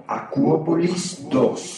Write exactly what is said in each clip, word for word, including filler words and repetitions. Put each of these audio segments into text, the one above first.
Acuópolis dos.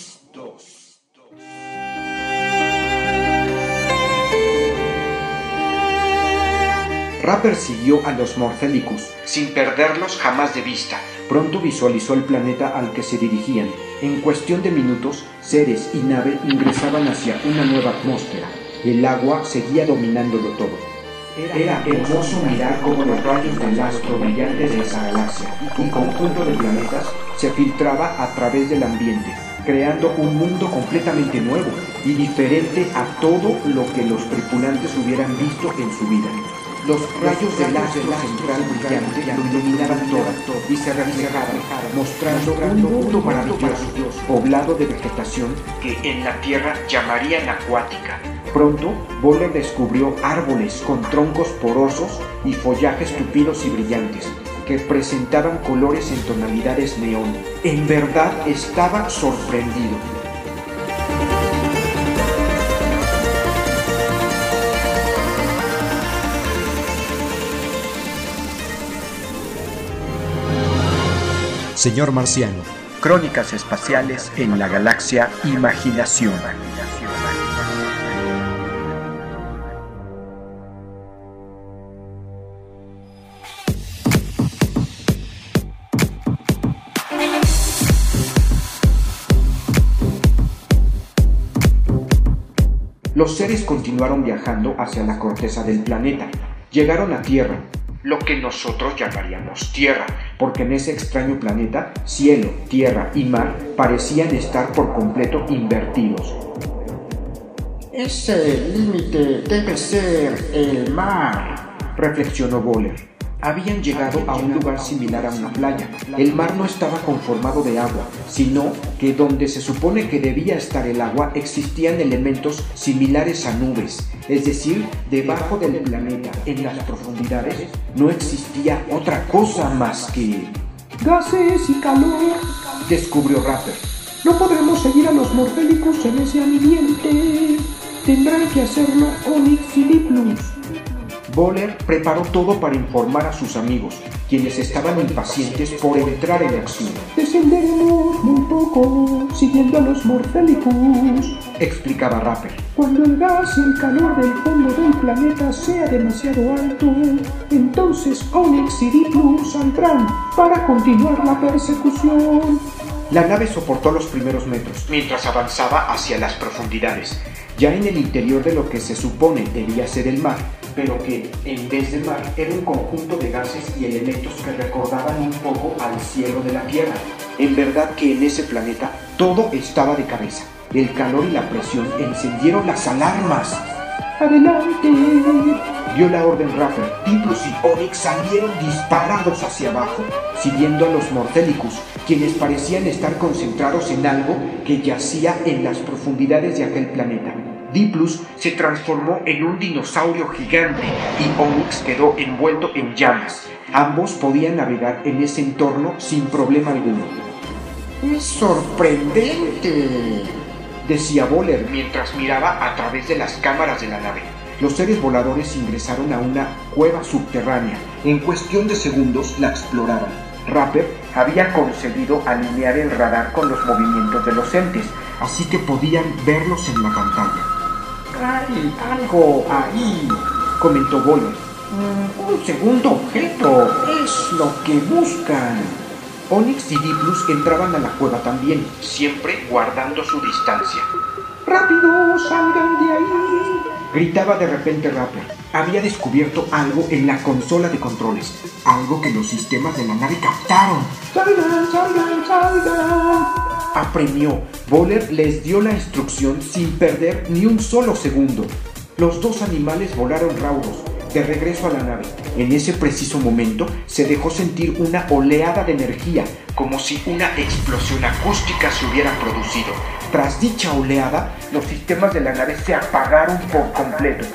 Rapper siguió a los Morphelicus, sin perderlos jamás de vista. Pronto visualizó el planeta al que se dirigían. En cuestión de minutos, seres y nave ingresaban hacia una nueva atmósfera. El agua seguía dominándolo todo. Era hermoso mirar cómo los rayos del astro brillante de esa galaxia, un conjunto de planetas, se filtraba a través del ambiente, creando un mundo completamente nuevo y diferente a todo lo que los tripulantes hubieran visto en su vida. Los rayos del astro central brillante lo iluminaban todo y se reflejaban, mostrando un mundo maravilloso, poblado de vegetación que en la Tierra llamarían acuática. Pronto, Boller descubrió árboles con troncos porosos y follajes tupidos y brillantes, que presentaban colores en tonalidades neón. En verdad estaba sorprendido. Señor Marciano. Crónicas espaciales en la galaxia Imaginación. Los seres continuaron viajando hacia la corteza del planeta. Llegaron a Tierra, lo que nosotros llamaríamos Tierra, porque en ese extraño planeta, cielo, tierra y mar parecían estar por completo invertidos. Ese límite debe ser el mar, reflexionó Boller. Habían llegado a un lugar similar a una playa. El mar no estaba conformado de agua, sino que donde se supone que debía estar el agua existían elementos similares a nubes, es decir, debajo del planeta, en las profundidades, no existía otra cosa más que gases y calor, descubrió Rapper. No podremos seguir a los Morphelicus en ese ambiente. Tendrán que hacerlo Onyx y Diplus. Boller preparó todo para informar a sus amigos, quienes estaban impacientes por entrar en acción. Descenderemos muy poco, siguiendo a los Morphelicus, explicaba Rapper. Cuando el gas y el calor del fondo del planeta sea demasiado alto, entonces Onyx y Diplus saldrán para continuar la persecución. La nave soportó los primeros metros, mientras avanzaba hacia las profundidades, ya en el interior de lo que se supone debía ser el mar, pero que, en vez de mar, era un conjunto de gases y elementos que recordaban un poco al cielo de la Tierra. En verdad que en ese planeta todo estaba de cabeza. El calor y la presión encendieron las alarmas. ¡Adelante!, dio la orden Rapper. Diplus y Onyx salieron disparados hacia abajo, siguiendo a los Morphelicus, quienes parecían estar concentrados en algo que yacía en las profundidades de aquel planeta. Diplus se transformó en un dinosaurio gigante y Onyx quedó envuelto en llamas. Ambos podían navegar en ese entorno sin problema alguno. ¡Es sorprendente!, decía Boller mientras miraba a través de las cámaras de la nave. Los seres voladores ingresaron a una cueva subterránea. En cuestión de segundos la exploraban. Rapper había conseguido alinear el radar con los movimientos de los entes, así que podían verlos en la pantalla. ¡Hay algo ahí!, comentó Boller. Mm, un segundo objeto, es lo que buscan. Onyx y Diplus entraban a la cueva también, siempre guardando su distancia. ¡Rápido, salgan de ahí!, gritaba de repente Rapper. Había descubierto algo en la consola de controles, algo que los sistemas de la nave captaron. ¡Salgan, salgan, salgan!, apremió. Boller les dio la instrucción sin perder ni un solo segundo. Los dos animales volaron raudos, de regreso a la nave. En ese preciso momento se dejó sentir una oleada de energía, como si una explosión acústica se hubiera producido. Tras dicha oleada, los sistemas de la nave se apagaron por completo.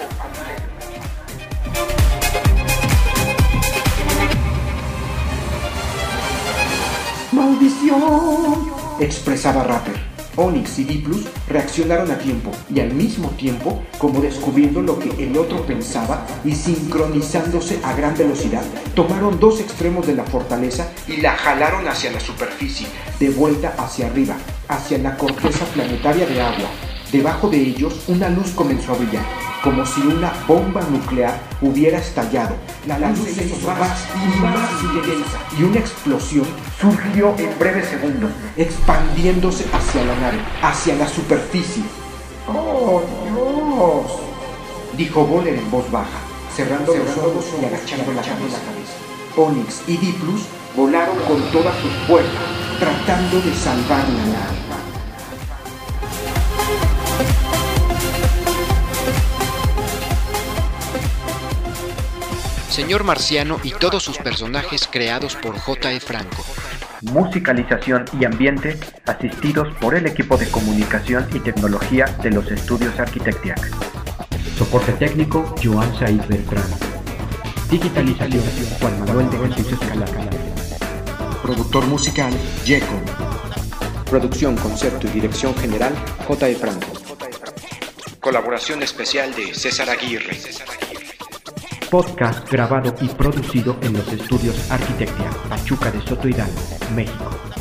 ¡Maldición!, expresaba Rapper. Onyx y Diplus reaccionaron a tiempo y al mismo tiempo, como descubriendo lo que el otro pensaba y sincronizándose a gran velocidad, tomaron dos extremos de la fortaleza y la jalaron hacia la superficie, de vuelta hacia arriba, hacia la corteza planetaria de agua. Debajo de ellos, una luz comenzó a brillar, como si una bomba nuclear hubiera estallado. La, la luz se hizo más y más intensa, y una explosión surgió en breves segundos, expandiéndose hacia la nave, hacia la superficie. ¡Oh, Dios!, dijo Voller en voz baja, cerrando, cerrando los ojos y agachando la cabeza. Onyx y Diplus volaron con todas sus fuerzas, tratando de salvar la nave. Señor Marciano y todos sus personajes creados por J E Franco. Musicalización y ambiente asistidos por el equipo de comunicación y tecnología de los estudios Arquitectiac. Soporte técnico, Joan Said Beltrán. Digitalización, Juan Manuel de Jesús Escalada. Productor musical, Yeco. Producción, concepto y dirección general, J E Franco. Colaboración especial de César Aguirre. Podcast grabado y producido en los estudios Arquitectia, Pachuca de Soto Hidalgo, México.